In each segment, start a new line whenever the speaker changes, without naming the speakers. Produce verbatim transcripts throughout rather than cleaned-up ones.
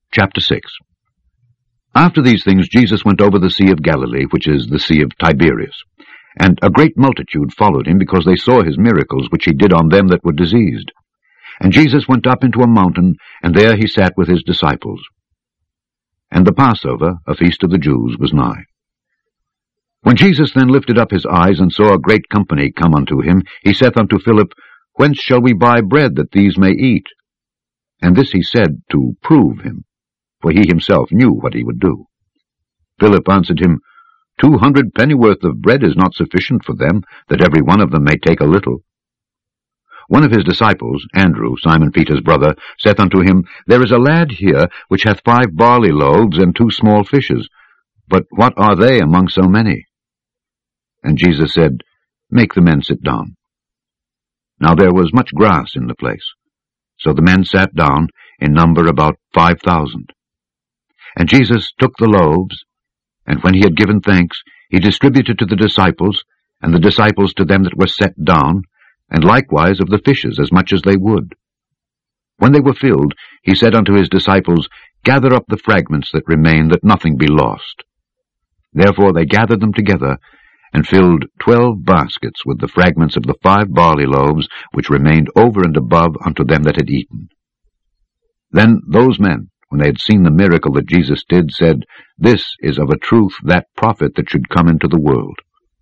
Chapter six. After these things Jesus went over the Sea of Galilee, which is the Sea of Tiberias. And a great multitude followed him, because they saw his miracles, which he did on them that were diseased. And Jesus went up into a mountain, and there he sat with his disciples. And the Passover, a feast of the Jews, was nigh. When Jesus then lifted up his eyes, and saw a great company come unto him, he saith unto Philip, Whence shall we buy bread, that these may eat? And this he said to prove him, for he himself knew what he would do. Philip answered him, Two hundred pennyworth of bread is not sufficient for them, that every one of them may take a little. One of his disciples, Andrew, Simon Peter's brother, saith unto him, There is a lad here, which hath five barley loaves and two small fishes. But what are they among so many? And Jesus said, Make the men sit down. Now there was much grass in the place. So the men sat down, in number about five thousand. And Jesus took the loaves, and when he had given thanks, he distributed to the disciples, and the disciples to them that were set down, and likewise of the fishes as much as they would. When they were filled, he said unto his disciples, Gather up the fragments that remain, that nothing be lost. Therefore they gathered them together, and filled twelve baskets with the fragments of the five barley loaves, which remained over and above unto them that had eaten. Then those men, when they had seen the miracle that Jesus did, said, This is of a truth that prophet that should come into the world.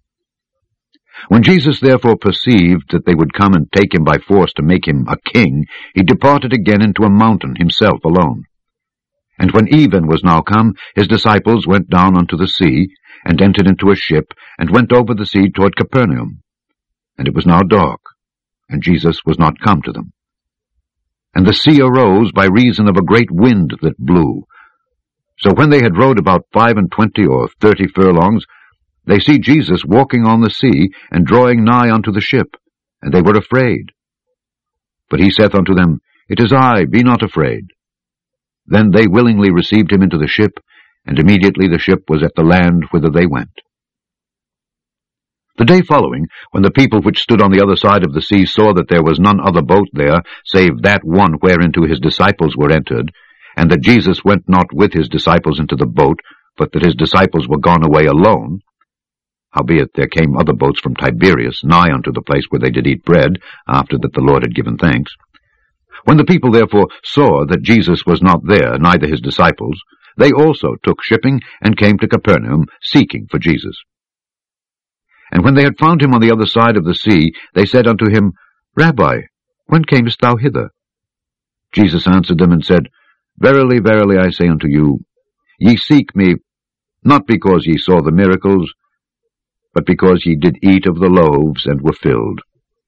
When Jesus therefore perceived that they would come and take him by force to make him a king, he departed again into a mountain himself alone. And when even was now come, his disciples went down unto the sea, and entered into a ship, and went over the sea toward Capernaum. And it was now dark, and Jesus was not come to them. And the sea arose by reason of a great wind that blew. So when they had rowed about five and twenty or thirty furlongs, they see Jesus walking on the sea, and drawing nigh unto the ship, and they were afraid. But he saith unto them, It is I, be not afraid. Then they willingly received him into the ship, and immediately the ship was at the land whither they went. The day following, when the people which stood on the other side of the sea saw that there was none other boat there, save that one whereinto his disciples were entered, and that Jesus went not with his disciples into the boat, but that his disciples were gone away alone, howbeit there came other boats from Tiberias, nigh unto the place where they did eat bread, after that the Lord had given thanks. When the people therefore saw that Jesus was not there, neither his disciples, they also took shipping, and came to Capernaum, seeking for Jesus. And when they had found him on the other side of the sea, they said unto him, Rabbi, when camest thou hither? Jesus answered them and said, Verily, verily, I say unto you, ye seek me, not because ye saw the miracles, but because ye did eat of the loaves, and were filled.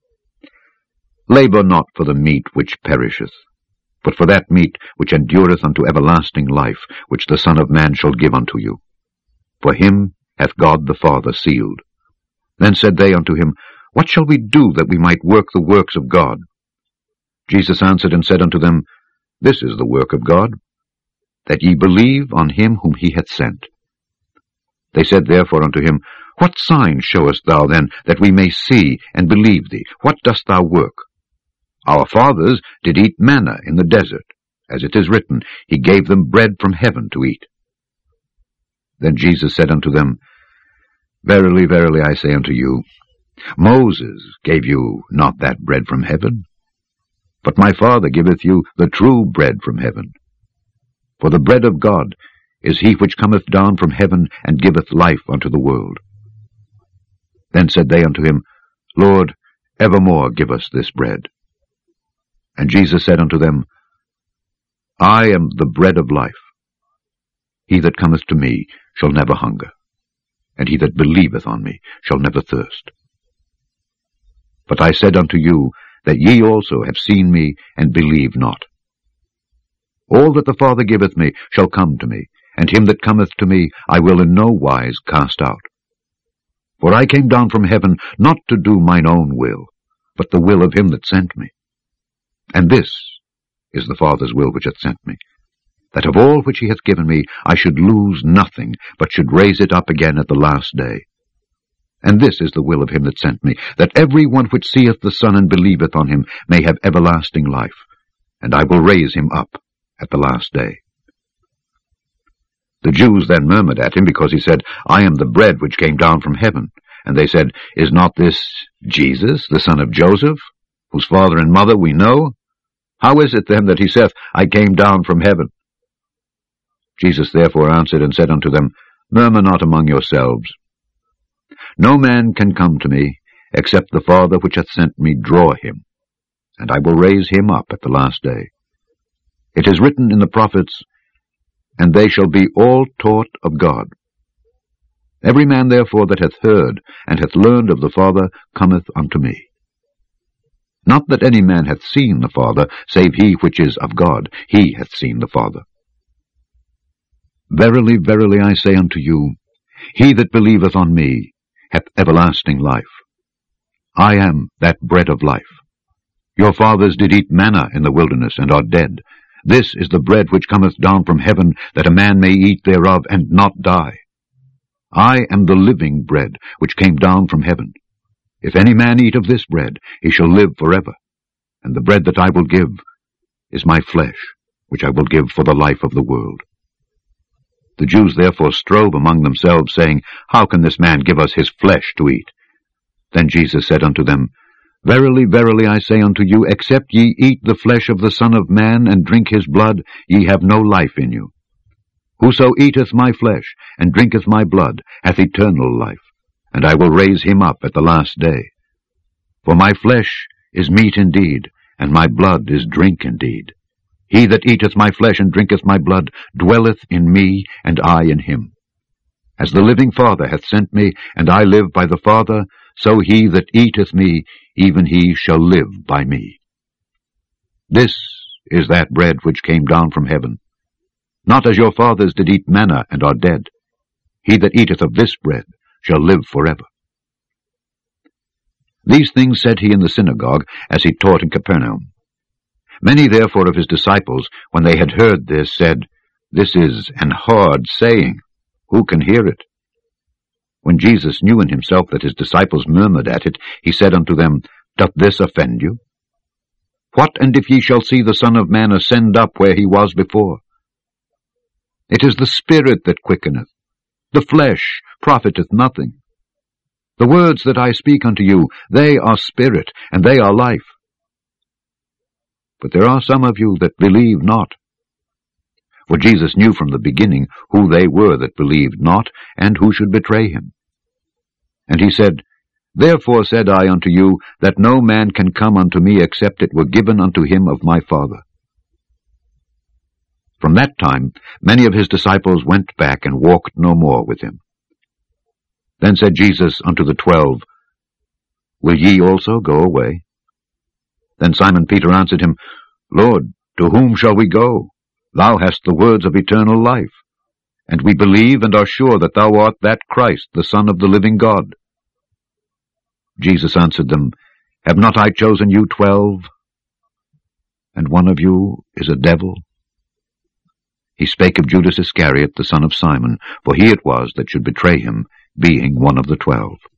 Labor not for the meat which perisheth, but for that meat which endureth unto everlasting life, which the Son of Man shall give unto you. For him hath God the Father sealed. Then said they unto him, What shall we do that we might work the works of God? Jesus answered and said unto them, This is the work of God, that ye believe on him whom he hath sent. They said therefore unto him, What sign showest thou then, that we may see and believe thee? What dost thou work? Our fathers did eat manna in the desert, as it is written, He gave them bread from heaven to eat. Then Jesus said unto them, Verily, verily, I say unto you, Moses gave you not that bread from heaven, but my Father giveth you the true bread from heaven. For the bread of God is he which cometh down from heaven, and giveth life unto the world. Then said they unto him, Lord, evermore give us this bread. And Jesus said unto them, I am the bread of life. He that cometh to me shall never hunger, and he that believeth on me shall never thirst. But I said unto you, that ye also have seen me, and believe not. All that the Father giveth me shall come to me, and him that cometh to me I will in no wise cast out. For I came down from heaven not to do mine own will, but the will of him that sent me. And this is the Father's will which hath sent me, that of all which he hath given me I should lose nothing, but should raise it up again at the last day. And this is the will of him that sent me, that every one which seeth the Son and believeth on him may have everlasting life, and I will raise him up at the last day. The Jews then murmured at him, because he said, I am the bread which came down from heaven. And they said, Is not this Jesus, the son of Joseph, whose father and mother we know? How is it then that he saith, I came down from heaven? Jesus therefore answered and said unto them, Murmur not among yourselves. No man can come to me, except the Father which hath sent me draw him, and I will raise him up at the last day. It is written in the prophets, And they shall be all taught of God. Every man therefore that hath heard and hath learned of the Father cometh unto me. Not that any man hath seen the Father, save he which is of God, he hath seen the Father. Verily, verily, I say unto you, he that believeth on me hath everlasting life. I am that bread of life. Your fathers did eat manna in the wilderness, and are dead. This is the bread which cometh down from heaven, that a man may eat thereof, and not die. I am the living bread which came down from heaven. If any man eat of this bread, he shall live forever. And the bread that I will give is my flesh, which I will give for the life of the world. The Jews therefore strove among themselves, saying, How can this man give us his flesh to eat? Then Jesus said unto them, Verily, verily, I say unto you, except ye eat the flesh of the Son of Man, and drink his blood, ye have no life in you. Whoso eateth my flesh, and drinketh my blood, hath eternal life, and I will raise him up at the last day. For my flesh is meat indeed, and my blood is drink indeed. He that eateth my flesh and drinketh my blood dwelleth in me, and I in him. As the living Father hath sent me, and I live by the Father, so he that eateth me, even he shall live by me. This is that bread which came down from heaven. Not as your fathers did eat manna, and are dead. He that eateth of this bread shall live forever. These things said he in the synagogue, as he taught in Capernaum. Many therefore of his disciples, when they had heard this, said, This is an hard saying. Who can hear it? When Jesus knew in himself that his disciples murmured at it, he said unto them, Doth this offend you? What and if ye shall see the Son of Man ascend up where he was before? It is the Spirit that quickeneth. The flesh profiteth nothing. The words that I speak unto you, they are spirit, and they are life. But there are some of you that believe not. For Jesus knew from the beginning who they were that believed not, and who should betray him. And he said, Therefore said I unto you, that no man can come unto me, except it were given unto him of my Father. From that time many of his disciples went back, and walked no more with him. Then said Jesus unto the twelve, Will ye also go away? Then Simon Peter answered him, Lord, to whom shall we go? Thou hast the words of eternal life, and we believe and are sure that thou art that Christ, the Son of the living God. Jesus answered them, Have not I chosen you twelve? And one of you is a devil? He spake of Judas Iscariot, the son of Simon, for he it was that should betray him, being one of the twelve.